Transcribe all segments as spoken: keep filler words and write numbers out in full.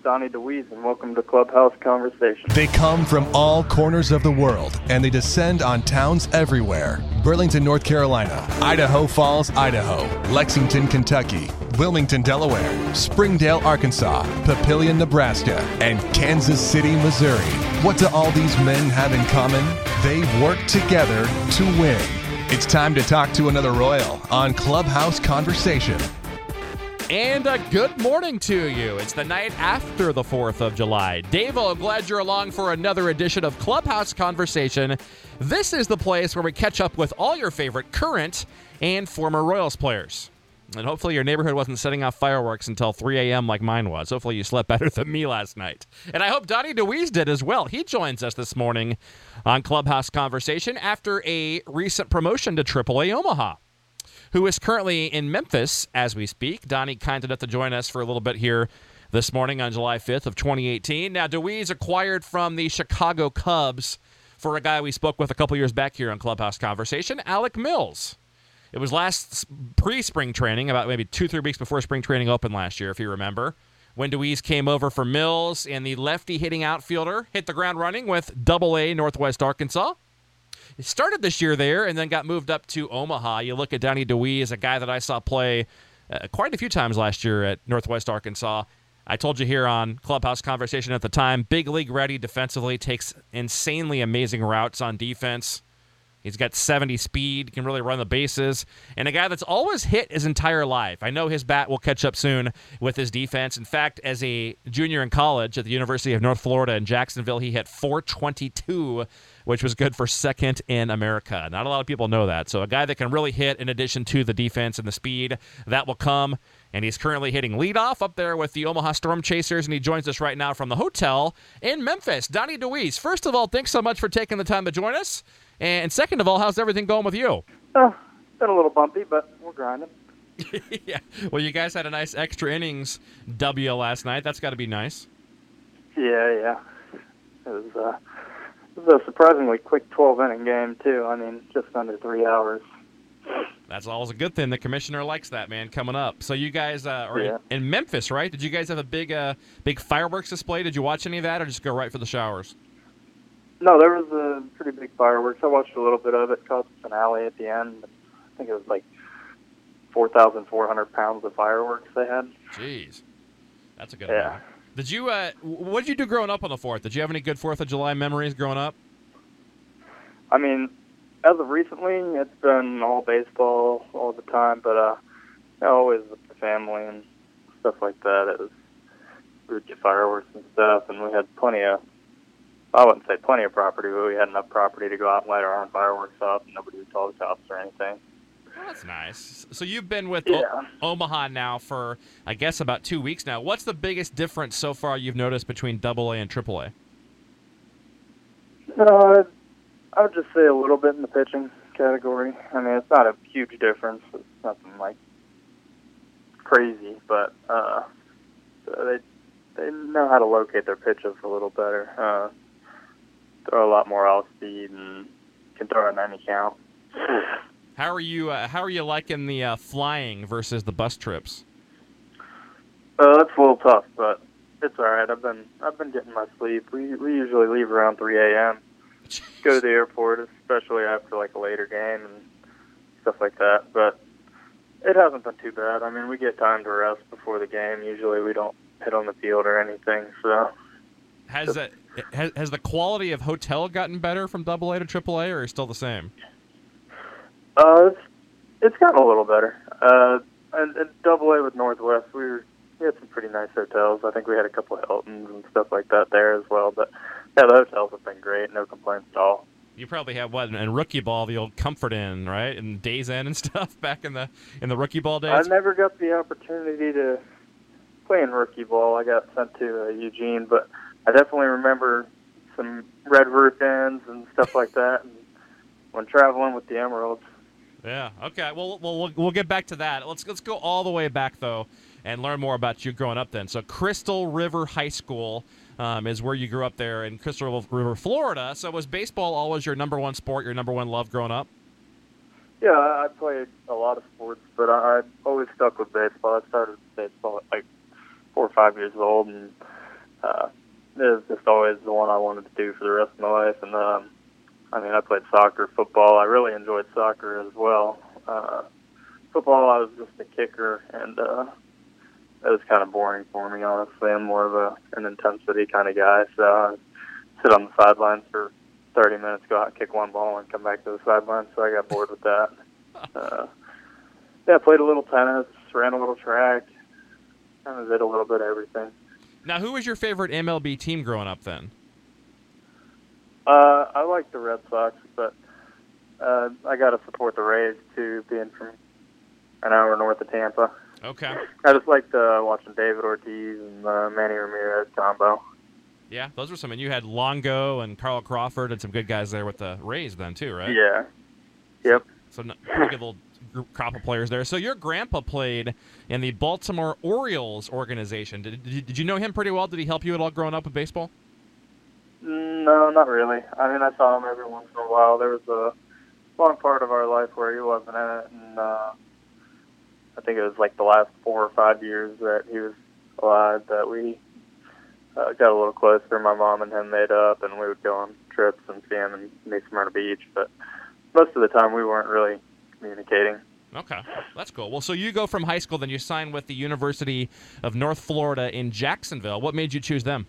Donnie DeWeese, and welcome to Clubhouse Conversation. They come from all corners of the world, and they descend on towns everywhere. Burlington, North Carolina, Idaho Falls, Idaho, Lexington, Kentucky, Wilmington, Delaware, Springdale, Arkansas, Papillion, Nebraska, and Kansas City, Missouri. What do all these men have in common? They work together to win. It's time to talk to another Royal on Clubhouse Conversation. And a good morning to you. It's the night after the fourth of July. Dave-O, glad you're along for another edition of Clubhouse Conversation. This is the place where we catch up with all your favorite current and former Royals players. And hopefully your neighborhood wasn't setting off fireworks until three a.m. like mine was. Hopefully you slept better than me last night. And I hope Donnie DeWeese did as well. He joins us this morning on Clubhouse Conversation after a recent promotion to triple A Omaha, who is currently in Memphis as we speak. Donnie kind enough to join us for a little bit here this morning on July fifth of twenty eighteen. Now, DeWeese acquired from the Chicago Cubs for a guy we spoke with a couple years back here on Clubhouse Conversation, Alec Mills. It was last pre-spring training, about maybe two, three weeks before spring training opened last year, if you remember, when DeWeese came over for Mills, and the lefty hitting outfielder hit the ground running with double A Northwest Arkansas. He started this year there and then got moved up to Omaha. You look at Donnie DeWeese, a guy that I saw play uh, quite a few times last year at Northwest Arkansas. I told you here on Clubhouse Conversation at the time, big league ready defensively, takes insanely amazing routes on defense. He's got seventy speed, can really run the bases, and a guy that's always hit his entire life. I know his bat will catch up soon with his defense. In fact, as a junior in college at the University of North Florida in Jacksonville, he hit four twenty-two, which was good for second in America. Not a lot of people know that. So a guy that can really hit in addition to the defense and the speed, that will come. And he's currently hitting leadoff up there with the Omaha Storm Chasers, and he joins us right now from the hotel in Memphis. Donnie DeWeese, first of all, thanks so much for taking the time to join us. And second of all, how's everything going with you? Oh, been a little bumpy, but we're grinding. Yeah. Well, you guys had a nice extra innings W last night. That's got to be nice. Yeah, yeah. It was, uh, it was a surprisingly quick twelve-inning game, too. I mean, just under three hours. That's always a good thing. The commissioner likes that, man, coming up. So you guys uh, are yeah. in, in Memphis, right? Did you guys have a big uh, big fireworks display? Did you watch any of that or just go right for the showers? No, there was a pretty big fireworks. I watched a little bit of it, caught the finale at the end. I think it was like four thousand four hundred pounds of fireworks they had. Jeez. That's a good yeah. amount. Did you, uh, what did you do growing up on the fourth? Did you have any good fourth of July memories growing up? I mean, as of recently, it's been all baseball all the time, but uh, you know, always with the family and stuff like that. It was, we would get fireworks and stuff, and we had plenty of, I wouldn't say plenty of property, but we had enough property to go out and light our own fireworks up, and nobody would call the cops or anything. Well, that's nice. So you've been with yeah. o- Omaha now for, I guess, about two weeks now. What's the biggest difference so far you've noticed between double A and triple A? Uh, I would just say a little bit in the pitching category. I mean, it's not a huge difference. It's nothing like crazy, but uh, they they know how to locate their pitches a little better. Uh, throw a lot more off speed and can throw in any count. How are you? Uh, how are you liking the uh, flying versus the bus trips? Uh, that's a little tough, but it's all right. I've been I've been getting my sleep. We we usually leave around three a.m. Go to the airport, especially after like a later game and stuff like that. But it hasn't been too bad. I mean, we get time to rest before the game. Usually, we don't hit on the field or anything. So has that has, has the quality of hotel gotten better from double A to triple A, or is it still the same? Uh, it's, it's gotten a little better. Uh, and, and double A with Northwest, we were, we had some pretty nice hotels. I think we had a couple of Hiltons and stuff like that there as well. But yeah, the hotels have been great. No complaints at all. You probably have what in rookie ball, the old Comfort Inn, right, and Days Inn and stuff back in the in the rookie ball days. I never got the opportunity to play in rookie ball. I got sent to uh, Eugene, but I definitely remember some red roof inns and stuff like that. And when traveling with the Emeralds. Yeah. Okay. Well, well, we'll we'll get back to that. Let's let's go all the way back though, and learn more about you growing up. Then, so Crystal River High School um, is where you grew up there in Crystal River, Florida. So, was baseball always your number one sport, your number one love growing up? Yeah, I played a lot of sports, but I, I always stuck with baseball. I started baseball at like four or five years old, and uh, it was just always the one I wanted to do for the rest of my life. And um, I mean, I played soccer, football. I really enjoyed soccer as well. Uh, football, I was just a kicker, and uh, it was kind of boring for me, honestly. I'm more of a an intensity kind of guy, so I sit on the sidelines for thirty minutes, go out and kick one ball, and come back to the sidelines. So I got bored with that. Uh, yeah, I played a little tennis, ran a little track, kind of did a little bit of everything. Now, who was your favorite M L B team growing up then? Uh, I like the Red Sox, but uh, I got to support the Rays too, being from an hour north of Tampa. Okay. I just liked uh, watching David Ortiz and uh, Manny Ramirez combo. Yeah, those were some. And you had Longo and Carl Crawford and some good guys there with the Rays then too, right? Yeah. Yep. So, so pretty good little group, crop of players there. So your grandpa played in the Baltimore Orioles organization. Did, did, did you know him pretty well? Did he help you at all growing up with baseball? No, not really. I mean, I saw him every once in a while. There was a long part of our life where he wasn't in it, and uh, I think it was like the last four or five years that he was alive that we uh, got a little closer. My mom and him made up, and we would go on trips and see him and meet him on the beach. But most of the time, we weren't really communicating. Okay, that's cool. Well, so you go from high school, then you sign with the University of North Florida in Jacksonville. What made you choose them?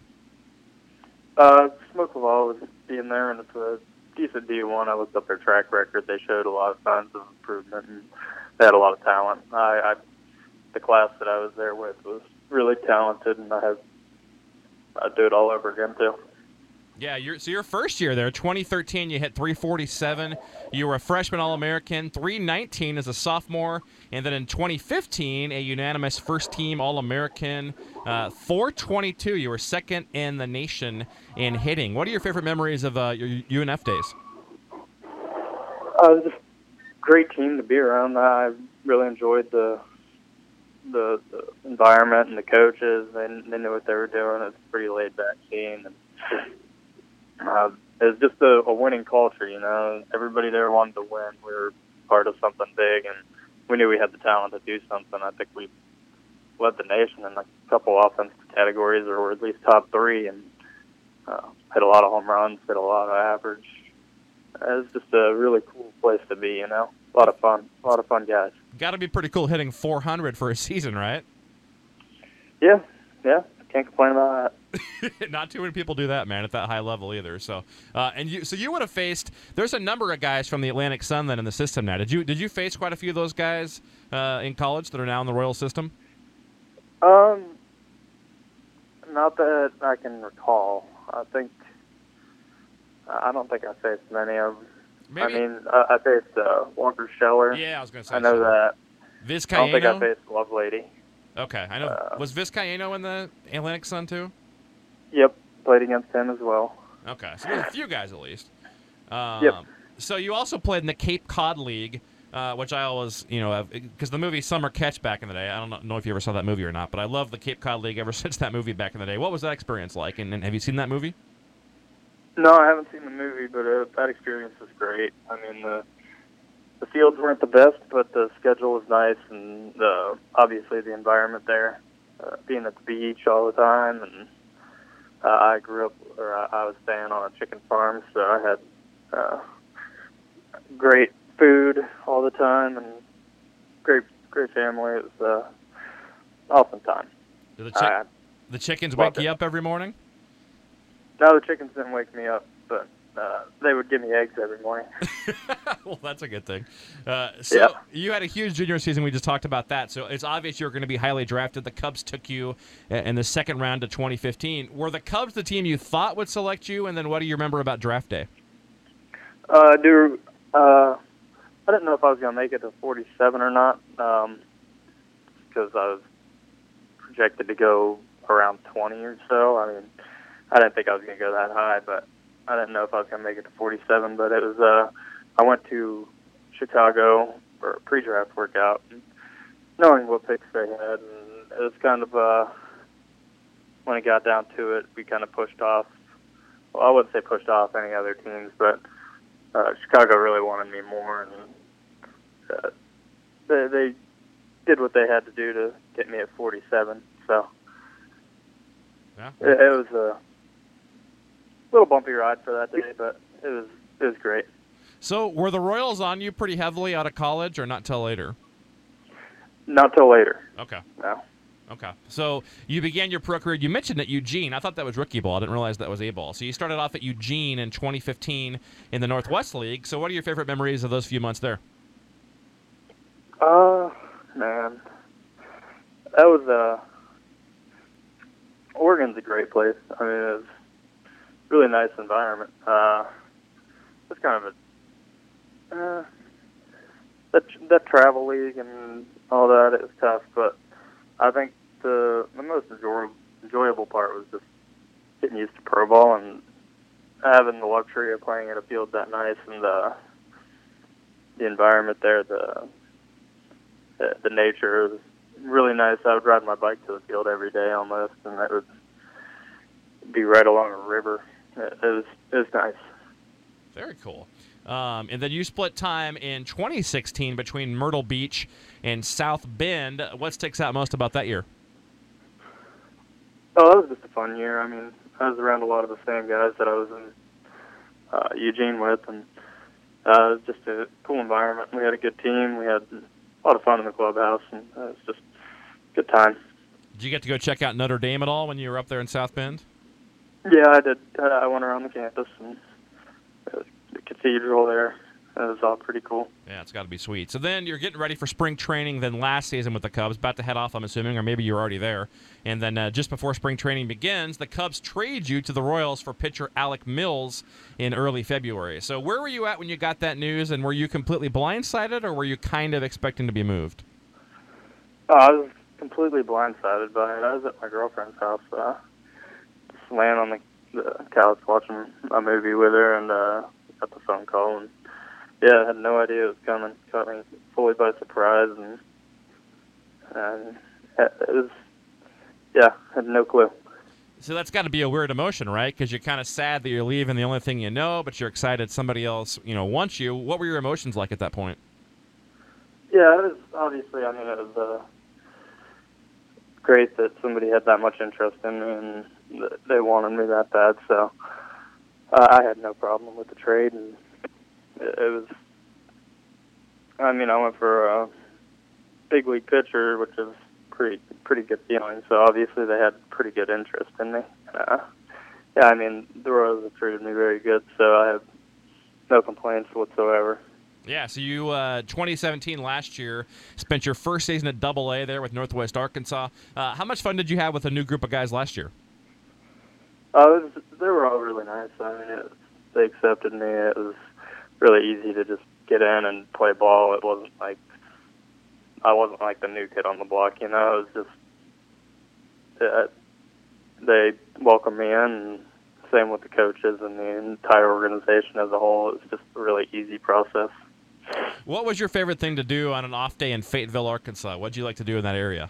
Uh, Smoke Laval was being there, and it's a decent D one. I looked up their track record. They showed a lot of signs of improvement, and they had a lot of talent. I, I the class that I was there with was really talented, and I had I'd do it all over again too. Yeah, you're, so your first year there, twenty thirteen, you hit three forty-seven. You were a freshman All-American, three nineteen as a sophomore, and then in twenty fifteen, a unanimous first-team All-American, uh, four twenty-two. You were second in the nation in hitting. What are your favorite memories of uh, your U N F days? Uh, it was just a great team to be around. I really enjoyed the the, the environment and the coaches. They, they knew what they were doing. It was a pretty laid-back team. And, Uh, it was just a, a winning culture, you know. Everybody there wanted to win. We were part of something big, and we knew we had the talent to do something. I think we led the nation in a couple offensive categories, or were at least top three, and uh, hit a lot of home runs, hit a lot of average. It was just a really cool place to be, you know. A lot of fun. A lot of fun guys. Got to be pretty cool hitting four hundred for a season, right? Yeah, yeah. Can't complain about that. Not too many people do that, man, at that high level either. So, uh, and you, so you would have faced. There's a number of guys from the Atlantic Sun then in the system now. Did you did you face quite a few of those guys uh, in college that are now in the Royal system? Um, not that I can recall. I think I don't think I faced many of them. Maybe. I mean, I, I faced uh, Walker Scheller. Yeah, I was going to say. I know so. that. Vizcaino? I don't think I faced Lovelady. Okay, I know. Uh, was Vizcaino in the Atlantic Sun too? Yep, played against him as well. Okay, so there's a few guys at least. Um, yep. So you also played in the Cape Cod League, uh, which I always, you know, because the movie Summer Catch back in the day. I don't know if you ever saw that movie or not, but I love the Cape Cod League ever since that movie back in the day. What was that experience like? And, and have you seen that movie? No, I haven't seen the movie, but uh, that experience was great. I mean, the the fields weren't the best, but the schedule was nice, and the, obviously the environment there, uh, being at the beach all the time, and uh, I grew up, or I, I was staying on a chicken farm, so I had uh, great food all the time, and great, great family. It was uh, awesome time. Do the, chi- I the chickens wake it. you up every morning? No, the chickens didn't wake me up, but uh, they would give me eggs every morning. Well, that's a good thing. Uh, so yeah. You had a huge junior season. We just talked about that. So it's obvious you were going to be highly drafted. The Cubs took you in the second round of twenty fifteen. Were the Cubs the team you thought would select you? And then what do you remember about draft day? Uh, do uh, I didn't know if I was going to make it to forty-seven or not, um, because I was projected to go around twenty or so. I mean, I didn't think I was going to go that high, but I didn't know if I was going to make it to forty-seven. But it was. Uh, I went to Chicago for a pre-draft workout, and knowing what picks they had, and it was kind of uh, when it got down to it, we kind of pushed off. Well, I wouldn't say pushed off any other teams, but uh, Chicago really wanted me more, and uh, they, they did what they had to do to get me at forty-seven. So Yeah. It, it was a little bumpy ride for that day, but it was it was great. So were the Royals on you pretty heavily out of college, or not till later? Not till later. Okay. No. Okay. So you began your pro career. You mentioned at Eugene. I thought that was rookie ball. I didn't realize that was A ball. So you started off at Eugene in twenty fifteen in the Northwest League. So what are your favorite memories of those few months there? Uh, man, that was uh, Oregon's a great place. I mean, it was a really nice environment. Uh, it's kind of a uh, that that travel league and all that is tough, but I think the the most enjoy, enjoyable part was just getting used to pro ball and having the luxury of playing at a field that nice, and the the environment there, the the, the nature was really nice. I would ride my bike to the field every day almost, and that would be right along a river. It, it was it was nice. Very cool. Um, and then you split time in twenty sixteen between Myrtle Beach and South Bend. What sticks out most about that year? Oh, that was just a fun year. I mean, I was around a lot of the same guys that I was in uh, Eugene with, and uh, it was just a cool environment. We had a good team. We had a lot of fun in the clubhouse, and uh, it was just a good time. Did you get to go check out Notre Dame at all when you were up there in South Bend? Yeah, I did. Uh, I went around the campus, and uh, the cathedral there. It was all pretty cool. Yeah, it's got to be sweet. So then you're getting ready for spring training then last season with the Cubs, about to head off, I'm assuming, or maybe you're already there. And then uh, just before spring training begins, the Cubs trade you to the Royals for pitcher Alec Mills in early February. So where were you at when you got that news, and were you completely blindsided, or were you kind of expecting to be moved? Oh, I was completely blindsided by it. I was at my girlfriend's house, uh, just laying on the, the couch watching a movie with her, and uh, got the phone call, and yeah, I had no idea it was coming. Caught me fully by surprise, and, and it was, yeah, I had no clue. So that's got to be a weird emotion, right? Because you're kind of sad that you're leaving the only thing you know, but you're excited somebody else, you know, wants you. What were your emotions like at that point? Yeah, it was obviously, I mean, it was uh, great that somebody had that much interest in me, and th- they wanted me that bad, so uh, I had no problem with the trade, and it was, I mean, I went for a big league pitcher, which is pretty pretty good feeling. So obviously they had pretty good interest in me. Uh, yeah, I mean, the Royals have treated me very good, so I have no complaints whatsoever. Yeah, so you, uh, twenty seventeen last year, spent your first season at Double A there with Northwest Arkansas. Uh, how much fun did you have with a new group of guys last year? Uh, it was, they were all really nice. I mean, it, they accepted me. It was really easy to just get in and play ball. It wasn't like I wasn't like the new kid on the block, you know. It was just uh, they welcomed me in, and same with the coaches and the entire organization as a whole. It was just a really easy process. What was your favorite thing to do on an off day in Fayetteville, Arkansas? What did you like to do in that area?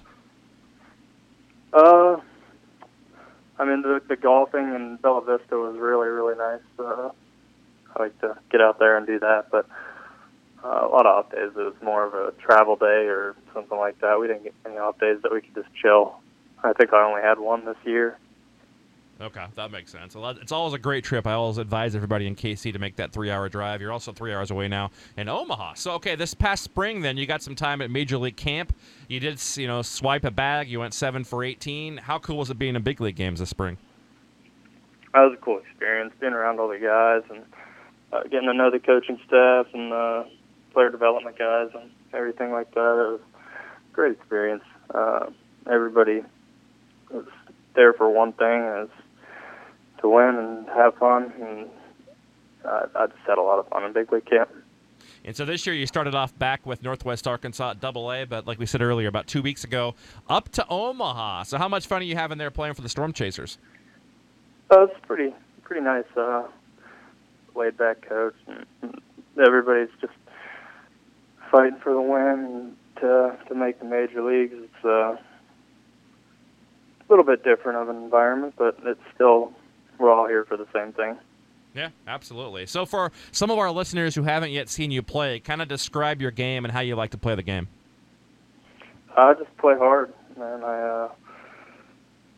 Uh, I mean, the, the golfing in Bella Vista was really, really nice. Uh, I like to get out there and do that, but uh, a lot of off days it was more of a travel day or something like that. We didn't get any off days that we could just chill. I think I only had one this year. Okay, that makes sense. It's always a great trip. I always advise everybody in K C to make that three-hour drive. You're also three hours away now in Omaha. So, okay, this past spring, then, you got some time at Major League Camp. You did, you know, swipe a bag. You went seven for eighteen. How cool was it being in big league games this spring? That was a cool experience, being around all the guys and uh, getting to know the coaching staff and uh, player development guys and everything like that. It was a great experience. Uh, everybody was there for one thing, is to win and have fun, and uh, I just had a lot of fun in big league camp. And so this year you started off back with Northwest Arkansas at Double A, but like we said earlier, about two weeks ago, up to Omaha. So how much fun are you having there playing for the Storm Chasers? Uh, it's pretty pretty nice, uh, laid-back coach. And everybody's just fighting for the win and to, to make the major leagues. It's uh, a little bit different of an environment, but it's still, we're all here for the same thing. Yeah, absolutely. So for some of our listeners who haven't yet seen you play, kind of describe your game and how you like to play the game. I just play hard, man. I uh,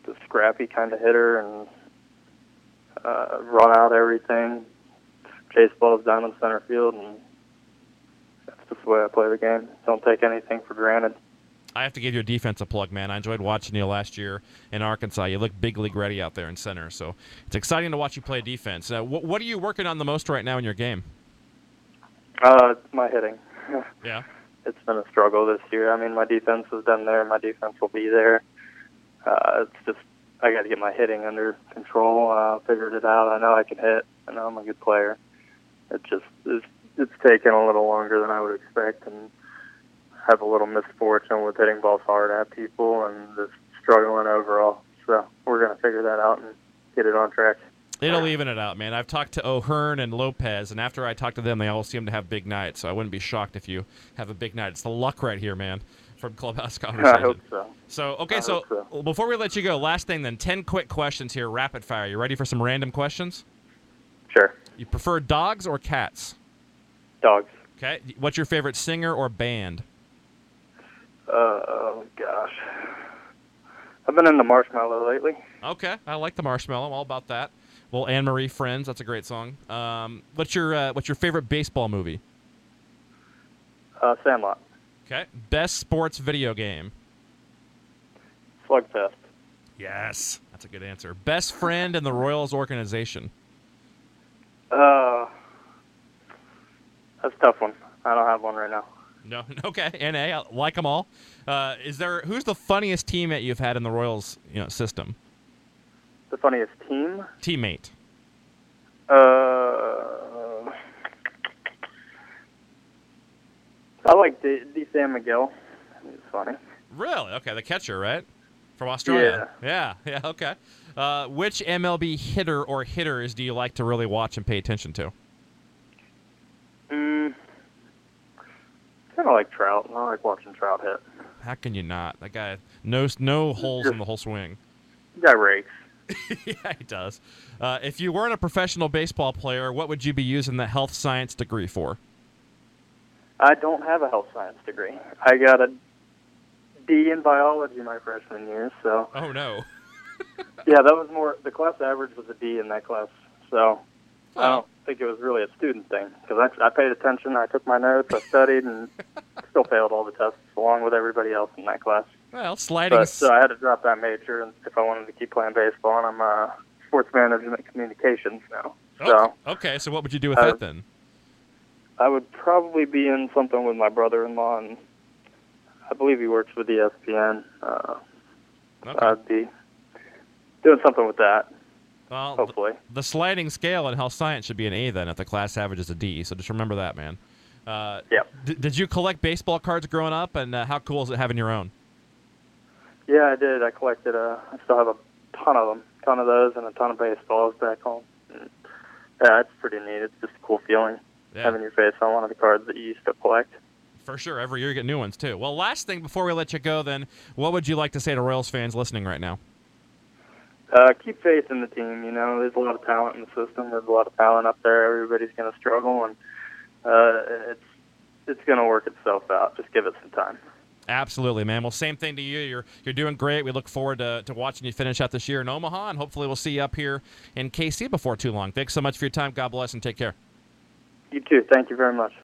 a scrappy kind of hitter and uh, run out everything, chase balls down the center field, and that's just the way I play the game. Don't take anything for granted. I have to give you a defensive plug, man. I enjoyed watching you last year in Arkansas. You look big league ready out there in center, so it's exciting to watch you play defense. Uh, wh- what are you working on the most right now in your game? Uh, my hitting. Yeah. It's been a struggle this year. I mean, my defense has been there. My defense will be there. Uh, it's just I got to get my hitting under control. I uh, figured it out. I know I can hit. I know I'm a good player. It just it's, it's taken a little longer than I would expect, and have a little misfortune with hitting balls hard at people and just struggling overall. So we're going to figure that out and get it on track. It'll even it out, man. I've talked to O'Hearn and Lopez, and after I talk to them, they all seem to have big nights. So I wouldn't be shocked if you have a big night. It's the luck right here, man, from Clubhouse Conversation. I hope so. So, okay, I so, so before we let you go, last thing then, ten quick questions here, rapid fire. You ready for some random questions? Sure. You prefer dogs or cats? Dogs. Okay. What's your favorite singer or band? Uh, oh, gosh. I've been into Marshmallow lately. Okay. I like the Marshmallow. I'm all about that. Well, Anne-Marie Friends, that's a great song. Um, what's your uh, what's your favorite baseball movie? Uh, Sandlot. Okay. Best sports video game? Slugfest. Yes. That's a good answer. Best friend in the Royals organization? Uh, that's a tough one. I don't have one right now. No. Okay. N A. I like them all. Uh, is there who's the funniest teammate you've had in the Royals, you know, system? The funniest team? Teammate. Uh, I like D. D. Sam Miguel. He's funny. Really? Okay. The catcher, right? From Australia. Yeah. Yeah. Yeah. Okay. Uh, which M L B hitter or hitters do you like to really watch and pay attention to? Mm, kind of like Trout. I like watching Trout hit. How can you not? That guy knows no holes in the whole swing. Guy rakes. Yeah, he does. Uh, if you weren't a professional baseball player, what would you be using the health science degree for? I don't have a health science degree. I got a D in biology my freshman year, so. Oh, no. Yeah, that was more, the class average was a D in that class, so oh. I don't think it was really a student thing, because I, I paid attention, I took my notes, I studied, and still failed all the tests, along with everybody else in that class. Well, sliding. But so I had to drop that major if I wanted to keep playing baseball, and I'm uh, sports management communications now. So oh, okay, so what would you do with I, that then? I would probably be in something with my brother-in-law, and I believe he works with E S P N. Uh, okay. I'd be doing something with that, well, hopefully. The, the sliding scale in health science should be an A then if the class average is a D, so just remember that, man. Uh, yeah. D- did you collect baseball cards growing up, and uh, how cool is it having your own? Yeah, I did. I collected, uh, I still have a ton of them, ton of those, and a ton of baseballs back home. And, yeah, it's pretty neat. It's just a cool feeling, yeah. having your face on one of the cards that you used to collect. For sure. Every year you get new ones, too. Well, last thing before we let you go, then, what would you like to say to Royals fans listening right now? Uh, keep faith in the team. You know, there's a lot of talent in the system. There's a lot of talent up there. Everybody's going to struggle, and uh, it's it's going to work itself out. Just give it some time. Absolutely, man. Well, same thing to you. You're you're doing great. We look forward to, to watching you finish out this year in Omaha, and hopefully we'll see you up here in K C before too long. Thanks so much for your time. God bless, and take care. You too. Thank you very much.